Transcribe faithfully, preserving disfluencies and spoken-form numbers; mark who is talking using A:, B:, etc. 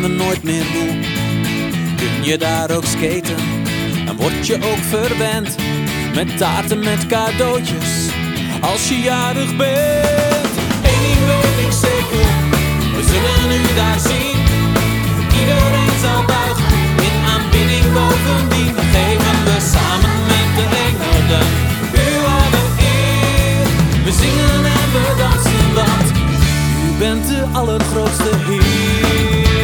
A: we nooit meer moe. Kun je daar ook skaten, dan word je ook verwend. Met taarten, met cadeautjes, als je jarig bent. Eén ding weet ik zeker, we zullen u daar zien. Iedereen zal buigen, in aanbidding bovendien. Dan geven we samen met de engelen u alle eer. We zingen en we dansen, want u bent de allergrootste